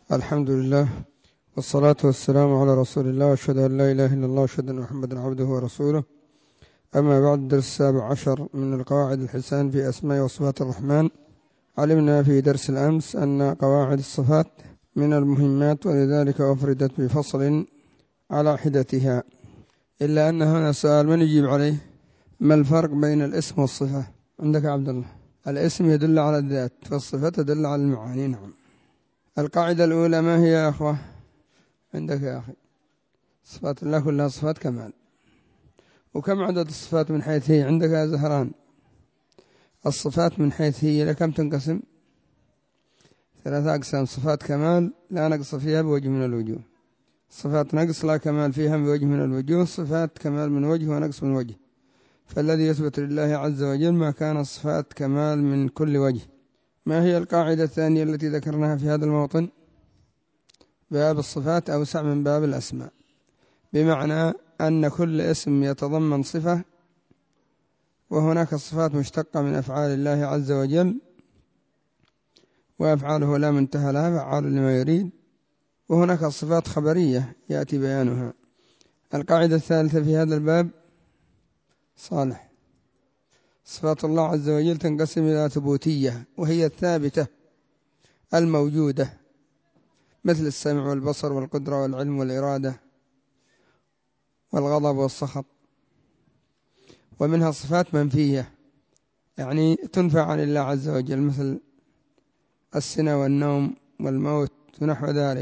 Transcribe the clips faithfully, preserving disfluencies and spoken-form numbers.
الحمد لله والصلاة والسلام على رسول الله، وأشهد أن لا إله إلا الله وأشهد أن محمدا عبده ورسوله. أما بعد، الدرس السابع عشر من القواعد الحسان في أسماء وصفات الرحمن. علمنا في درس الأمس أن قواعد الصفات من المهمات، ولذلك أفردت بفصل على حدتها، إلا أن هنا سؤال من يجيب عليه: ما الفرق بين الاسم والصفة؟ عندك يا عبد الله. الاسم يدل على الذات، فالصفة تدل على المعاني. نعم. القاعدة الأولى ما هي يا أخوة؟ عندك يا أخي. صفات الله كلها صفات كمال. وكم عدد الصفات من حيث هي؟ عندك يا زهران. الصفات من حيث هي لكم تنقسم؟ ثلاثة أقسام: صفات كمال لا نقص فيها بوجه من الوجوه، صفات نقص لا كمال فيها بوجه من الوجوه، صفات كمال من وجه ونقص من وجه. فالذي يثبت لله عز وجل ما كان صفات كمال من كل وجه. ما هي القاعدة الثانية التي ذكرناها في هذا الموطن؟ باب الصفات أوسع من باب الأسماء، بمعنى أن كل اسم يتضمن صفة، وهناك صفات مشتقة من أفعال الله عز وجل، وأفعاله لا منتهى لها، فعال لما يريد، وهناك صفات خبرية يأتي بيانها. القاعدة الثالثة في هذا الباب صالح: صفات الله عز وجل تنقسم إلى ثبوتية، وهي الثابتة الموجودة، مثل السمع والبصر والقدرة والعلم والإرادة والغضب والسخط. ومنها صفات منفية، يعني تنفع عن الله عز وجل، مثل السنة والنوم والموت ونحو ذلك.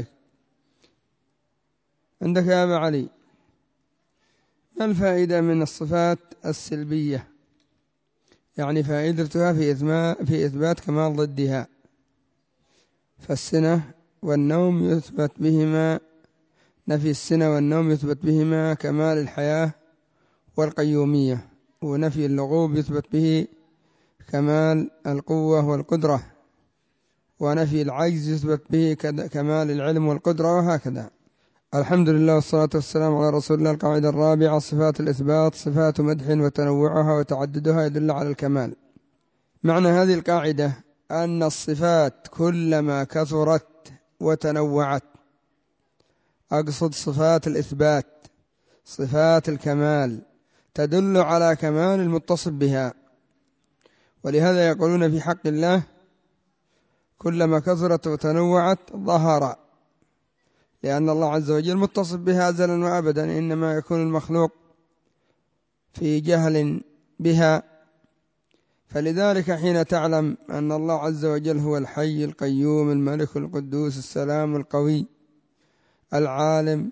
عندك يا أبا علي، ما الفائدة من الصفات السلبية؟ يعني فائدتها في في إثبات كمال ضدها. فالسنة والنوم يثبت بهما، نفي السنة والنوم يثبت بهما كمال الحياة والقيومية، ونفي اللغوب يثبت به كمال القوة والقدرة، ونفي العجز يثبت به كمال العلم والقدرة، وهكذا. الحمد لله والصلاة والسلام على رسول الله. القاعدة الرابعة: صفات الإثبات صفات مدح، وتنوعها وتعددها يدل على الكمال. معنى هذه القاعدة أن الصفات كلما كثرت وتنوعت، أقصد صفات الإثبات صفات الكمال، تدل على كمال المتصف بها. ولهذا يقولون في حق الله: كلما كثرت وتنوعت ظهر، لأن الله عز وجل متصف بها أزلا وأبدا، إنما يكون المخلوق في جهل بها. فلذلك حين تعلم أن الله عز وجل هو الحي القيوم الملك القدوس السلام القوي العالم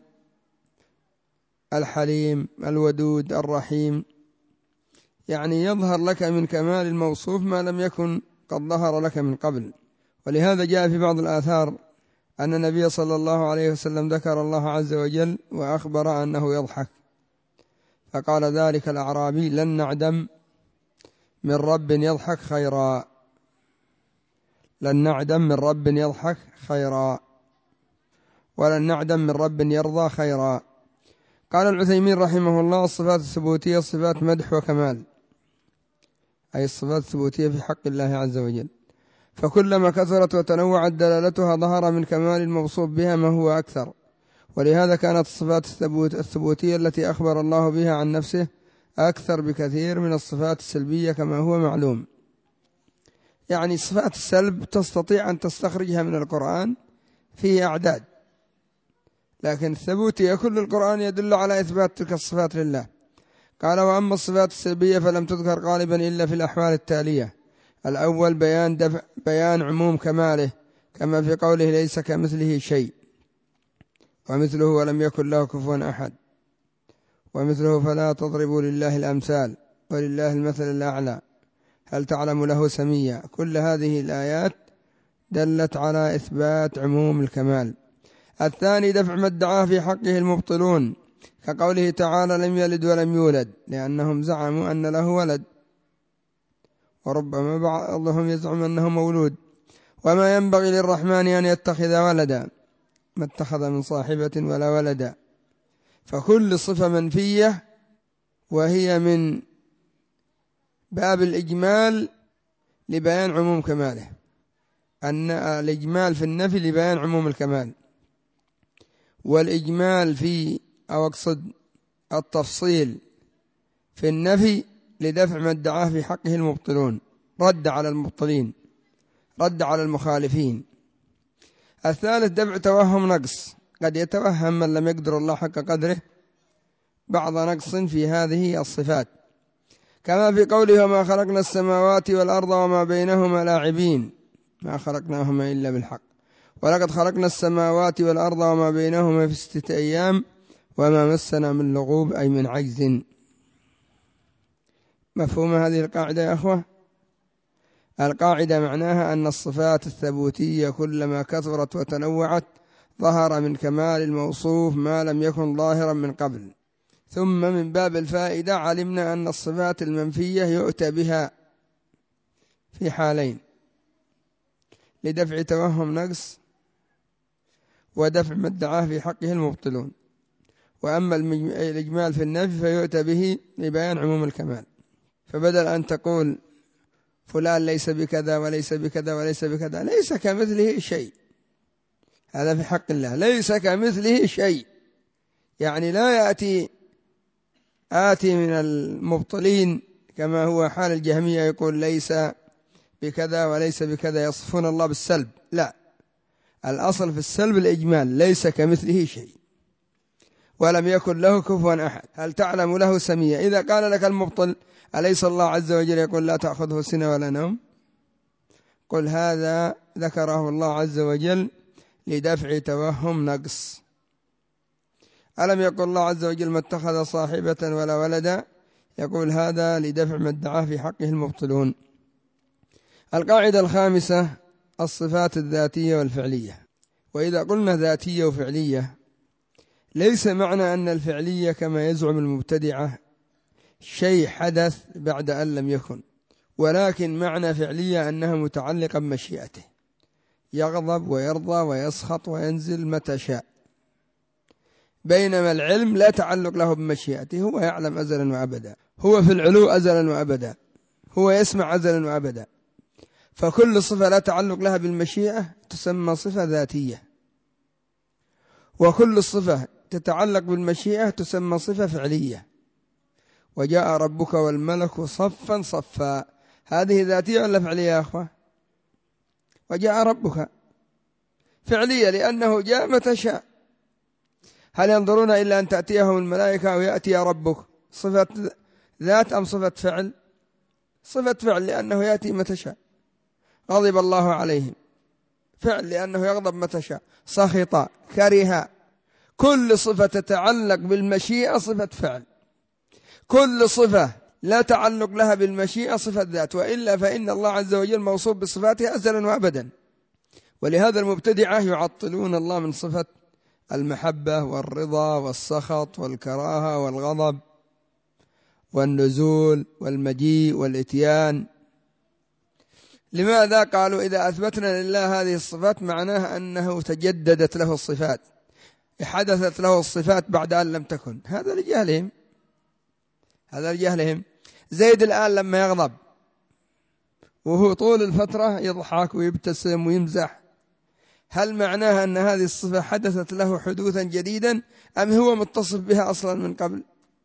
الحليم الودود الرحيم، يعني يظهر لك من كمال الموصوف ما لم يكن قد ظهر لك من قبل. ولهذا جاء في بعض الآثار أن النبي صلى الله عليه وسلم ذكر الله عز وجل وأخبر أنه يضحك، فقال ذلك الأعرابي: لن نعدم من رب يضحك خيرا، لن نعدم من رب يضحك خيرا، ولن نعدم من رب يرضى خيرا. قال العثيمين رحمه الله: الصفات الثبوتية صفات مدح وكمال، أي الصفات الثبوتية في حق الله عز وجل، فكلما كثرت وتنوعت دلالتها ظهر من كمال الموصوف بها ما هو أكثر. ولهذا كانت الصفات الثبوتية التي أخبر الله بها عن نفسه أكثر بكثير من الصفات السلبية كما هو معلوم. يعني صفات السلب تستطيع أن تستخرجها من القرآن في أعداد، لكن الثبوتية كل القرآن يدل على إثبات تلك الصفات لله. قال: وأما الصفات السلبية فلم تذكر غالبا إلا في الأحوال التالية: الأول بيان, دفع بيان عموم كماله، كما في قوله: ليس كمثله شيء، ومثله ولم يكن له كفوا أحد، ومثله فلا تضربوا لله الأمثال ولله المثل الأعلى هل تعلم له سميا. كل هذه الآيات دلت على إثبات عموم الكمال. الثاني دفع ما ادعاه في حقه المبطلون، كقوله تعالى: لم يلد ولم يولد، لأنهم زعموا أن له ولد، وربما بعضهم يزعم أنه مولود. وما ينبغي للرحمن أن يتخذ ولدا، ما اتخذ من صاحبة ولا ولدا. فكل صفة منفية، وهي من باب الإجمال لبيان عموم كماله. أن الإجمال في النفي لبيان عموم الكمال، والإجمال في أو أقصد التفصيل في النفي لدفع ما ادعاه في حقه المبطلون، رد على المبطلين، رد على المخالفين. الثالث دفع توهم نقص، قد يتوهم من لم يقدر الله حق قدره بعض نقص في هذه الصفات، كما في قوله وما خلقنا السماوات والأرض وما بينهما لاعبين، ما خلقناهما إلا بالحق، ولقد خلقنا السماوات والأرض وما بينهما في ستة أيام وما مسنا من لغوب أي من عجز. مفهوم هذه القاعدة يا أخوة؟ القاعدة معناها أن الصفات الثبوتية كلما كثرت وتنوعت ظهر من كمال الموصوف ما لم يكن ظاهرا من قبل. ثم من باب الفائدة علمنا أن الصفات المنفية يؤتى بها في حالين: لدفع توهم نقص، ودفع ما ادعاه في حقه المبطلون. وأما الإجمال في النفي فيؤتى به لبيان عموم الكمال. فبدل أن تقول فلان ليس بكذا وليس بكذا وليس بكذا، ليس كمثله شيء، هذا في حق الله، ليس كمثله شيء، يعني لا يأتي آتي من المبطلين كما هو حال الجهمية يقول ليس بكذا وليس بكذا، يصفون الله بالسلب. لا، الأصل في السلب الإجمال، ليس كمثله شيء ولم يكن له كفوا أحد، هل تعلم له سمية. إذا قال لك المبطل أليس الله عز وجل يقول لا تأخذه سنة ولا نوم، قل هذا ذكره الله عز وجل لدفع توهم نقص. ألم يقل الله عز وجل ما اتخذ صاحبة ولا ولدا، يقول هذا لدفع ما ادعاه في حقه المبطلون. القاعدة الخامسة الصفات الذاتية والفعلية. وإذا قلنا ذاتية وفعلية ليس معنى أن الفعلية كما يزعم المبتدعة شيء حدث بعد أن لم يكن، ولكن معنى فعلية أنها متعلقة بمشيئته، يغضب ويرضى ويسخط وينزل متى شاء، بينما العلم لا تعلق له بمشيئته، هو يعلم أزلا وأبدا، هو في العلو أزلا وأبدا، هو يسمع أزلا وأبدا. فكل صفة لا تعلق لها بالمشيئة تسمى صفة ذاتية، وكل صفة تتعلق بالمشيئة تسمى صفة فعلية. وجاء ربك والملك صفا صفا، هذه ذاتية ولا فعلية يا أخوة؟ وجاء ربك فعلية لأنه جاء متى شاء. هل ينظرون إلا أن تأتيهم الملائكة أو يأتي ربك؟ صفة ذات أم صفة فعل؟ صفة فعل لأنه يأتي متى شاء. غضب الله عليهم، فعل لأنه يغضب متى شاء. سخط، كره، كل صفة تتعلق بالمشيئة صفة فعل، كل صفة لا تعلق لها بالمشيئة صفة ذات، وإلا فإن الله عز وجل موصوف بصفاته أزلا وأبدا. ولهذا المبتدعة يعطلون الله من صفة المحبة والرضا والسخط والكراهة والغضب والنزول والمجيء والإتيان. لماذا؟ قالوا إذا أثبتنا لله هذه الصفات معناها أنه تجددت له الصفات، حدثت له الصفات بعد أن لم تكن. هذا لجهلهم، هذا لجهلهم. زيد الآن لما يغضب وهو طول الفترة يضحك ويبتسم ويمزح، هل معناها أن هذه الصفة حدثت له حدوثا جديدا أم هو متصف بها أصلا من قبل؟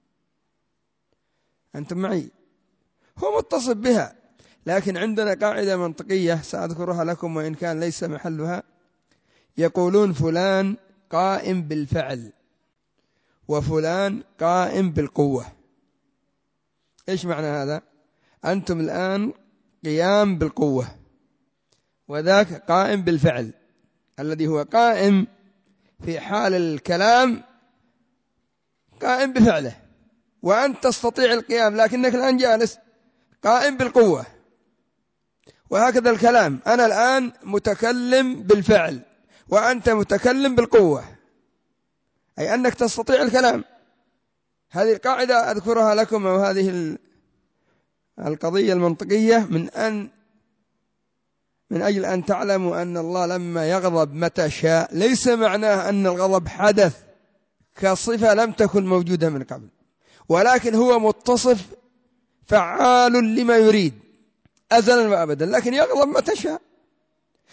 أنتم معي؟ هو متصف بها، لكن عندنا قاعدة منطقية سأذكرها لكم وإن كان ليس محلها. يقولون فلان قائم بالفعل وفلان قائم بالقوة. إيش معنى هذا؟ أنتم الآن قيام بالقوة، وذاك قائم بالفعل، الذي هو قائم في حال الكلام قائم بفعله، وأنت تستطيع القيام لكنك الآن جالس قائم بالقوة. وهكذا الكلام، أنا الآن متكلم بالفعل وأنت متكلم بالقوة، أي أنك تستطيع الكلام. هذه القاعدة أذكرها لكم، وهذه القضية المنطقية من أن من أجل أن تعلموا أن الله لما يغضب متى شاء ليس معناه أن الغضب حدث كصفة لم تكن موجودة من قبل، ولكن هو متصف فعال لما يريد أزلا وأبدا، لكن يغضب متى شاء.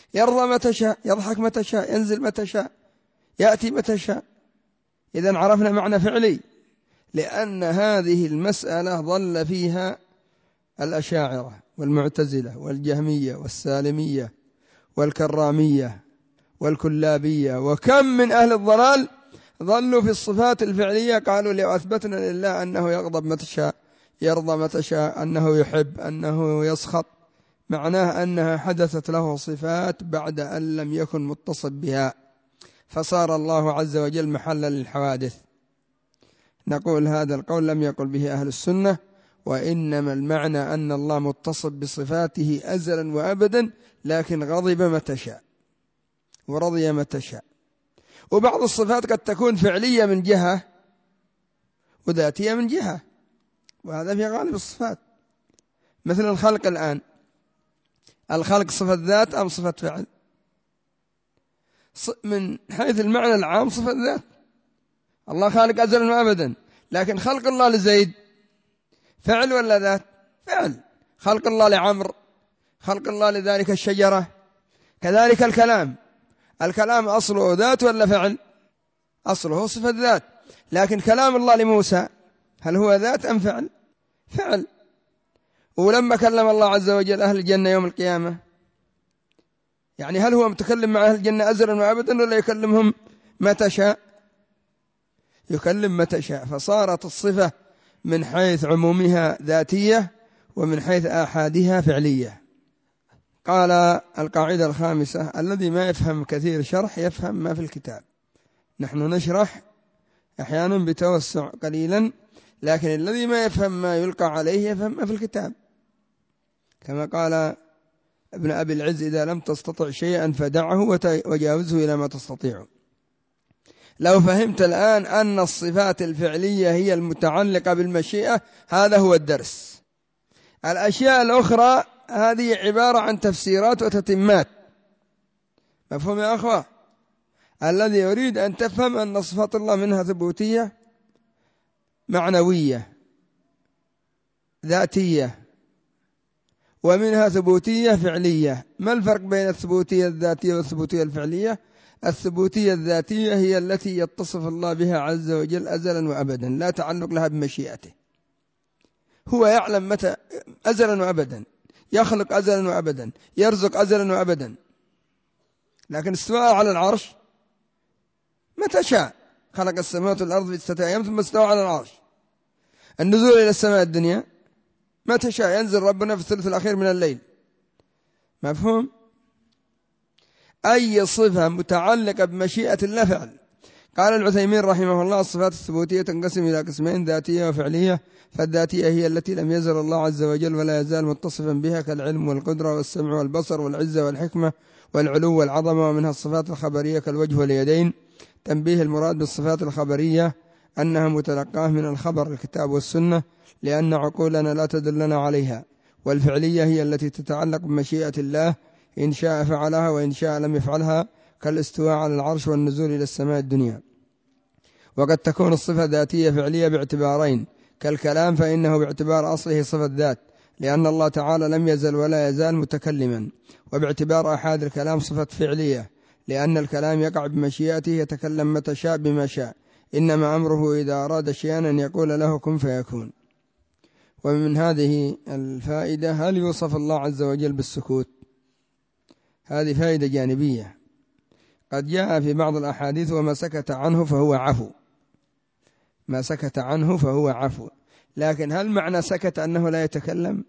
يرضى متى شاء، يضحك متى شاء، ينزل متى شاء، يأتي متى شاء. إذن عرفنا معنى فعلي، لأن هذه المسألة ضل فيها الأشاعرة والمعتزلة والجهمية والسالمية والكرامية والكلابية، وكم من أهل الضلال ظلوا في الصفات الفعلية، قالوا لو أثبتنا لله أنه يغضب متى شاء، يرضى متى شاء، أنه يحب، أنه يسخط، معناه أنها حدثت له صفات بعد أن لم يكن متصف بها، فصار الله عز وجل محلا للحوادث. نقول هذا القول لم يقل به أهل السنة، وإنما المعنى أن الله متصف بصفاته أزلا وأبدا، لكن غضب متى شاء ورضي متى شاء. وبعض الصفات قد تكون فعلية من جهة وذاتية من جهة، وهذا في غالب الصفات، مثل الخلق الآن، الخلق صفة ذات أم صفة فعل؟ من حيث المعنى العام صفة ذات، الله خالق أزلا وأبدا، لكن خلق الله لزيد فعل ولا ذات؟ فعل. خلق الله لعمر، خلق الله لذلك الشجرة. كذلك الكلام، الكلام أصله ذات ولا فعل؟ أصله صفة ذات، لكن كلام الله لموسى هل هو ذات أم فعل؟ فعل. ولما كلم الله عز وجل أهل الجنة يوم القيامة، يعني هل هو متكلم مع أهل الجنة أزلا وأبدا ولا يكلمهم متى شاء؟ يكلم متى شاء. فصارت الصفة من حيث عمومها ذاتية، ومن حيث آحادها فعلية. قال القاعدة الخامسة: الذي ما يفهم كثير شرح يفهم ما في الكتاب. نحن نشرح أحيانا بتوسع قليلا، لكن الذي ما يفهم ما يلقى عليه يفهم ما في الكتاب، كما قال ابن أبي العز: إذا لم تستطع شيئا فدعه وجاوزه إلى ما تستطيع. لو فهمت الآن أن الصفات الفعلية هي المتعلقة بالمشيئة، هذا هو الدرس. الأشياء الأخرى هذه عبارة عن تفسيرات وتتمات. مفهوم يا أخوة؟ الذي يريد أن تفهم أن صفات الله منها ثبوتية معنوية ذاتية، ومنها ثبوتية فعلية. ما الفرق بين الثبوتية الذاتية والثبوتية الفعلية؟ الثبوتية الذاتية هي التي يتصف الله بها عز وجل أزلا وأبدا، لا تعلق لها بمشيئته. هو يعلم متى أزلا وأبدا، يخلق أزلا وأبدا، يرزق أزلا وأبدا. لكن استواء على العرش متى شاء، خلق السماوات والأرض في ستة أيام ثم استوى على العرش. النزول إلى السماء الدنيا متى شاء، ينزل ربنا في الثلث الأخير من الليل. مفهوم؟ أي صفة متعلقة بمشيئة الله فعل. قال العثيمين رحمه الله: الصفات الثبوتية تنقسم إلى قسمين: ذاتية وفعلية. فالذاتية هي التي لم يزل الله عز وجل ولا يزال متصفا بها، كالعلم والقدرة والسمع والبصر والعزة والحكمة والعلو والعظمة. ومنها الصفات الخبرية كالوجه واليدين. تنبيه: المراد بالصفات الخبرية أنها متلقاة من الخبر الكتاب والسنة، لأن عقولنا لا تدلنا عليها. والفعلية هي التي تتعلق بمشيئة الله، إن شاء فعلها وإن شاء لم يفعلها، كالاستواء على العرش والنزول إلى السماء الدنيا. وقد تكون الصفة ذاتية فعلية باعتبارين: كالكلام فإنه باعتبار أصله صفة ذات، لأن الله تعالى لم يزل ولا يزال متكلما. وباعتبار أحد الكلام صفة فعلية، لأن الكلام يقع بمشيئته، يتكلم متى شاء بما شاء، إنما أمره إذا أراد شيئا أن يقول له كن فيكون. ومن هذه الفائدة: هل يوصف الله عز وجل بالسكوت؟ هذه فائدة جانبية. قد جاء في بعض الأحاديث: وما سكت عنه فهو عفو. ما سكت عنه فهو عفو. لكن هل معنى سكت أنه لا يتكلم؟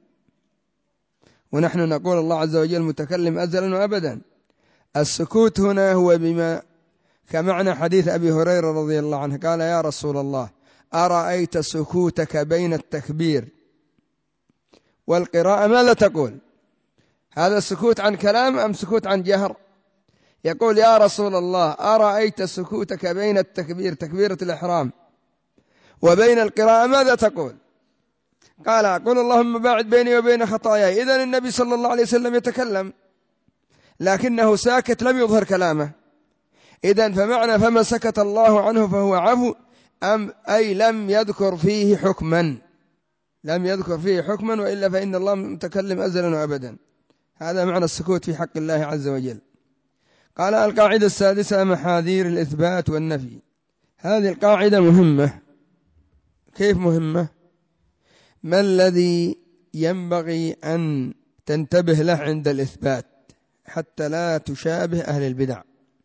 ونحن نقول الله عز وجل متكلم أزلا وأبدا. السكوت هنا هو بما كمعنى حديث أبي هريرة رضي الله عنه، قال: يا رسول الله، أرأيت سكوتك بين التكبير والقراءة ماذا تقول؟ هذا السكوت عن كلام أم سكوت عن جهر؟ يقول: يا رسول الله، أرأيت سكوتك بين التكبير تكبيرة الإحرام وبين القراءة ماذا تقول؟ قال: أقول اللهم باعد بيني وبين خطاياي. إذن النبي صلى الله عليه وسلم يتكلم، لكنه ساكت لم يظهر كلامه. إذن فمعنى فما سكت الله عنه فهو عفو، أم أي لم يذكر فيه حكما، لم يذكر فيه حكما، وإلا فإن الله متكلم أزلا وأبدا. هذا معنى السكوت في حق الله عز وجل. قال القاعدة السادسة محاذير الإثبات والنفي. هذه القاعدة مهمة. كيف مهمة؟ ما الذي ينبغي أن تنتبه له عند الإثبات حتى لا تشابه أهل البدع؟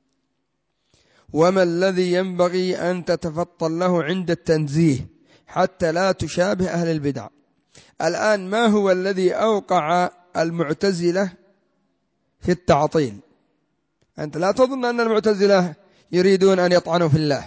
وما الذي ينبغي أن تتفطن له عند التنزيه حتى لا تشابه أهل البدع؟ الآن ما هو الذي أوقع المعتزلة في التعطيل؟ أنت لا تظن أن المعتزلة يريدون أن يطعنوا في الله.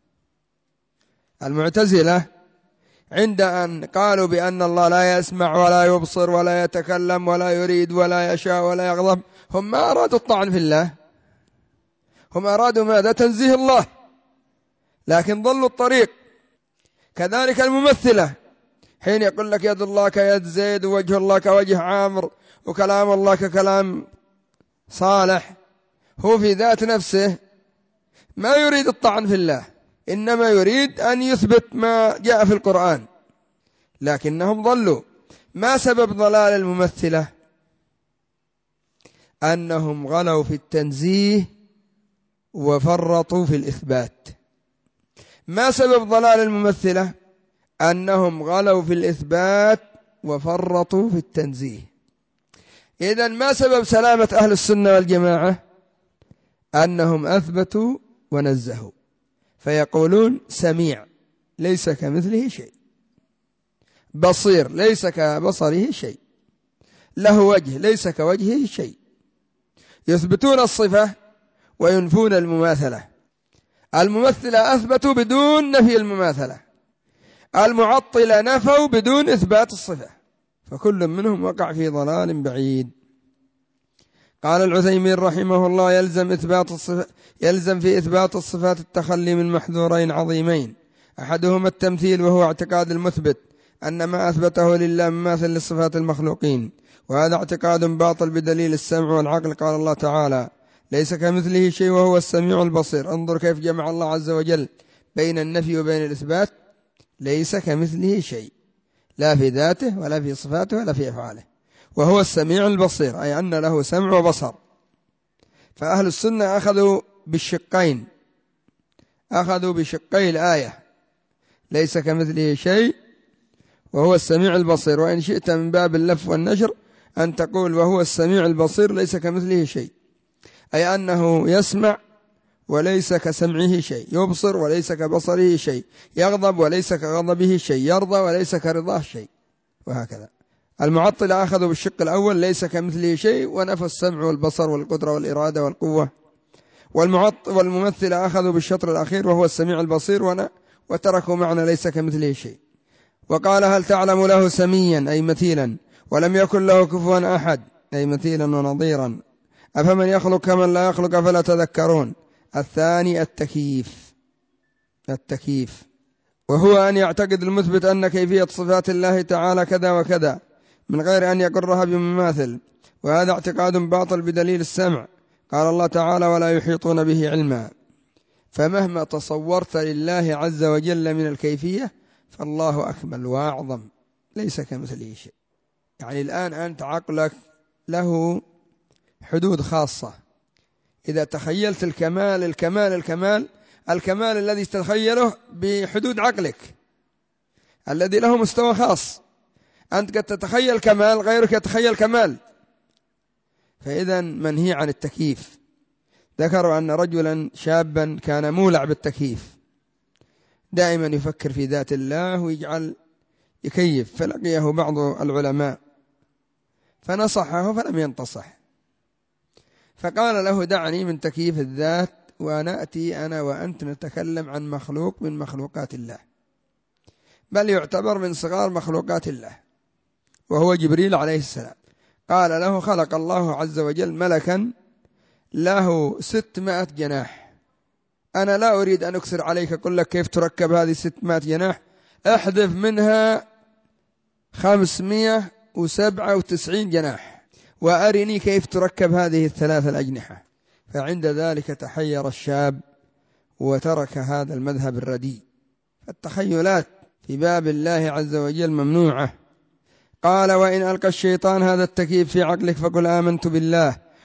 المعتزلة عند أن قالوا بأن الله لا يسمع ولا يبصر ولا يتكلم ولا يريد ولا يشاء ولا يغضب، هم ما أرادوا الطعن في الله، هم أرادوا ماذا؟ تنزيه الله، لكن ضلوا الطريق. كذلك الممثلة حين يقول لك يد الله كيد زيد ووجه الله كوجه عامر وكلام الله ككلام صالح، هو في ذات نفسه ما يريد الطعن في الله، إنما يريد أن يثبت ما جاء في القرآن، لكنهم ضلوا. ما سبب ضلال الممثلة؟ أنهم غلوا في التنزيه وفرطوا في الإثبات. ما سبب ضلال الممثلة؟ أنهم غلوا في الإثبات وفرطوا في التنزيه. إذن ما سبب سلامة أهل السنة والجماعة؟ أنهم أثبتوا ونزهوا، فيقولون سميع ليس كمثله شيء، بصير ليس كبصره شيء، له وجه ليس كوجهه شيء. يثبتون الصفة وينفون المماثلة. الممثلة أثبتوا بدون نفي المماثلة، المعطلة نفوا بدون إثبات الصفة، فكل منهم وقع في ضلال بعيد. قال العثيمين رحمه الله يلزم إثبات الصفة يلزم في إثبات الصفات التخلي من محذورين عظيمين، أحدهما التمثيل، وهو اعتقاد المثبت أن ما أثبته لله مماثل للصفات المخلوقين، وهذا اعتقاد باطل بدليل السمع والعقل. قال الله تعالى ليس كمثله شيء وهو السميع البصير. انظر كيف جمع الله عز وجل بين النفي وبين الإثبات. ليس كمثله شيء، لا في ذاته ولا في صفاته ولا في أفعاله، وهو السميع البصير، أي أن له سمع وبصر. فأهل السنة أخذوا بالشقين، أخذوا بشقي الآية، ليس كمثله شيء وهو السميع البصير. وإن شئت من باب اللف والنشر أن تقول وهو السميع البصير ليس كمثله شيء، أي أنه يسمع وليس كسمعه شيء، يبصر وليس كبصره شيء، يغضب وليس كغضبه شيء، يرضى وليس كرضاه شيء، وهكذا. المعطلة أخذوا بالشق الأول ليس كمثله شيء ونفوا السمع والبصر والقدرة والإرادة والقوة، والممثلة أخذوا بالشطر الأخير وهو السميع البصير وتركوا معنى ليس كمثله شيء. وقال هل تعلم له سميا أي مثيلا ولم يكن له كفوا أحد أي مثيلا ونظيرا، أفمن يخلق كمن لا يخلق فلا تذكرون. الثاني التكييف التكييف وهو أن يعتقد المثبت أن كيفية صفات الله تعالى كذا وكذا من غير أن يقرها بمماثل، وهذا اعتقاد باطل بدليل السمع. قال الله تعالى ولا يحيطون به علما. فمهما تصورت لله عز وجل من الكيفية فالله أكمل وأعظم، ليس كمثله شيء. يعني الآن أنت عقلك له حدود خاصة، إذا تخيلت الكمال الكمال الكمال الكمال الذي تتخيله بحدود عقلك الذي له مستوى خاص، أنت قد تتخيل كمال غيرك يتخيل كمال، فإذا منهي عن التكييف. ذكروا أن رجلا شابا كان مولع بالتكييف، دائما يفكر في ذات الله ويجعل يكيف، فلقيه بعض العلماء فنصحه فلم ينتصح، فقال له دعني من تكييف الذات ونأتي أنا وأنت نتكلم عن مخلوق من مخلوقات الله، بل يعتبر من صغار مخلوقات الله، وهو جبريل عليه السلام. قال له خلق الله عز وجل ملكا له ستمائة جناح، أنا لا أريد أن أكثر عليك أقول لك كيف تركب هذه ستمائة جناح، احذف منها خمسمائة وسبعة وتسعين جناح وأرني كيف تركب هذه الثلاث الأجنحة. فعند ذلك تحير الشاب وترك هذا المذهب الرديء. التخيلات في باب الله عز وجل ممنوعة. قال وإن ألقى الشيطان هذا التكييف في عقلك فقل آمنت بالله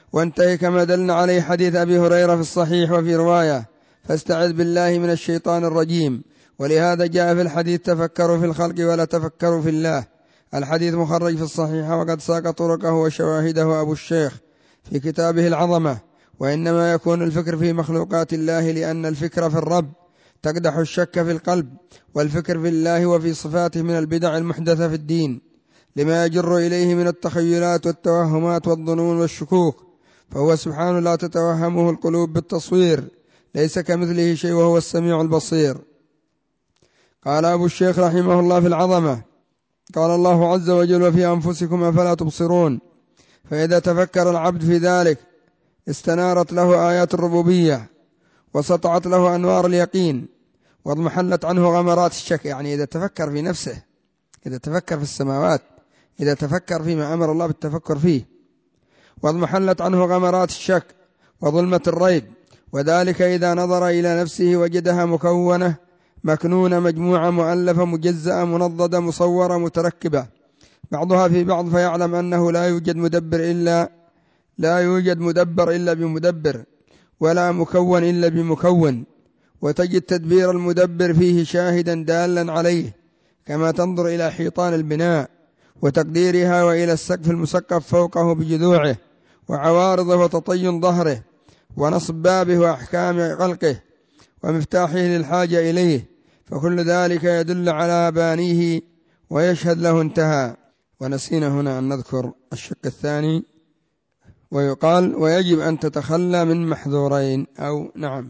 وانتهي كما دلنا عليه حديث أبي هريرة في الصحيح وفي رواية فاستعذ بالله من الشيطان الرجيم. ولهذا جاء في الحديث تفكروا في الخلق ولا تفكروا في الله. الحديث مخرج في الصحيح وقد ساق طرقه وشواهده أبو الشيخ في كتابه العظمة. وإنما يكون الفكر في مخلوقات الله لأن الفكر في الرب تقدح الشك في القلب، والفكر في الله وفي صفاته من البدع المحدثة في الدين لما يجر إليه من التخيلات والتوهمات والظنون والشكوك، فهو سبحانه لا تتوهمه القلوب بالتصوير، ليس كمثله شيء وهو السميع البصير. قال أبو الشيخ رحمه الله في العظمة: قال الله عز وجل: وفي أنفسكم أفلا تبصرون. فإذا تفكر العبد في ذلك استنارت له آيات الربوبية وسطعت له أنوار اليقين واضمحلت عنه غمرات الشك. يعني إذا تفكر في نفسه، إذا تفكر في السماوات، إذا تفكر فيما أمر الله بالتفكر فيه، واضمحلت عنه غمرات الشك وظلمة الريب. وذلك إذا نظر إلى نفسه وجدها مكونة مكنونة مجموعة مؤلفة مجزأة منضدة مصورة متركبة بعضها في بعض، فيعلم أنه لا يوجد مدبر إلا لا يوجد مدبر إلا بمدبر، ولا مكون إلا بمكون. وتجد تدبير المدبر فيه شاهدا دالا عليه، كما تنظر إلى حيطان البناء وتقديرها، وإلى السقف المسقف فوقه بجذوعه وعوارضه وتطين ظهره ونصب بابه وأحكام خلقه ومفتاحه للحاجة إليه، فكل ذلك يدل على بانيه ويشهد له. انتهى. ونسينا هنا أن نذكر الشق الثاني، ويقال: ويجب أن تتخلى من محظورين، أو نعم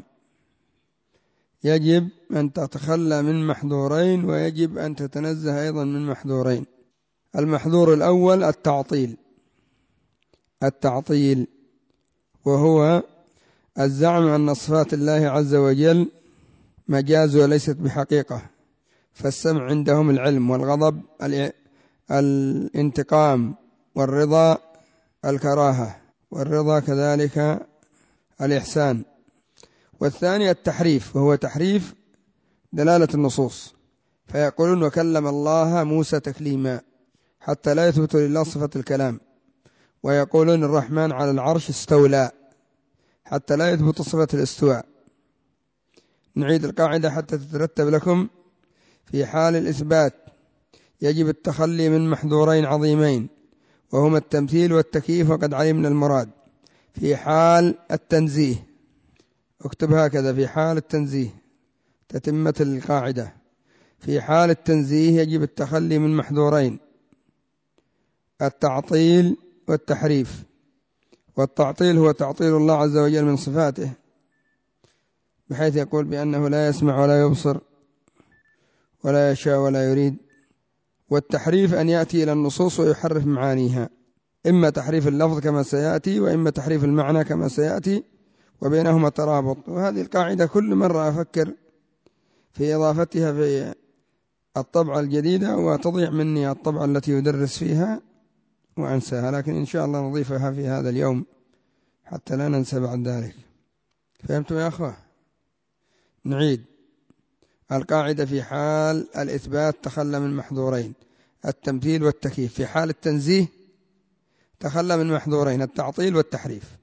يجب أن تتخلى من محظورين، ويجب أن تتنزه أيضا من محظورين. المحظور الأول التعطيل التعطيل وهو الزعم أن صفات الله عز وجل مجاز وليست بحقيقة. فالسمع عندهم العلم، والغضب الانتقام، والرضا الكراهة، والرضا كذلك الإحسان. والثاني التحريف، وهو تحريف دلالة النصوص، فيقولون: وكلم الله موسى تكليما، حتى لا يثبت لله صفة الكلام. ويقولون: الرحمن على العرش استولى، حتى لا يثبت صفة الاستواء. نعيد القاعدة حتى تترتب لكم. في حال الإثبات يجب التخلي من محظورين عظيمين، وهما التمثيل والتكييف، وقد علمنا المراد. في حال التنزيه، اكتب هكذا: في حال التنزيه، تتمة القاعدة. في حال التنزيه يجب التخلي من محظورين: التعطيل والتحريف. والتعطيل هو تعطيل الله عز وجل من صفاته، بحيث يقول بأنه لا يسمع ولا يبصر ولا يشاء ولا يريد. والتحريف أن يأتي إلى النصوص ويحرف معانيها، إما تحريف اللفظ كما سيأتي، وإما تحريف المعنى كما سيأتي، وبينهما ترابط. وهذه القاعدة كل مرة أفكر في إضافتها في الطبعة الجديدة، وتضيع مني الطبعة التي يدرس فيها وأنساها، لكن إن شاء الله نضيفها في هذا اليوم حتى لا ننسى بعد ذلك. فهمتم يا أخوة؟ نعيد القاعدة: في حال الإثبات تخلى من محظورين: التمثيل والتكييف. في حال التنزيه تخلى من محظورين: التعطيل والتحريف.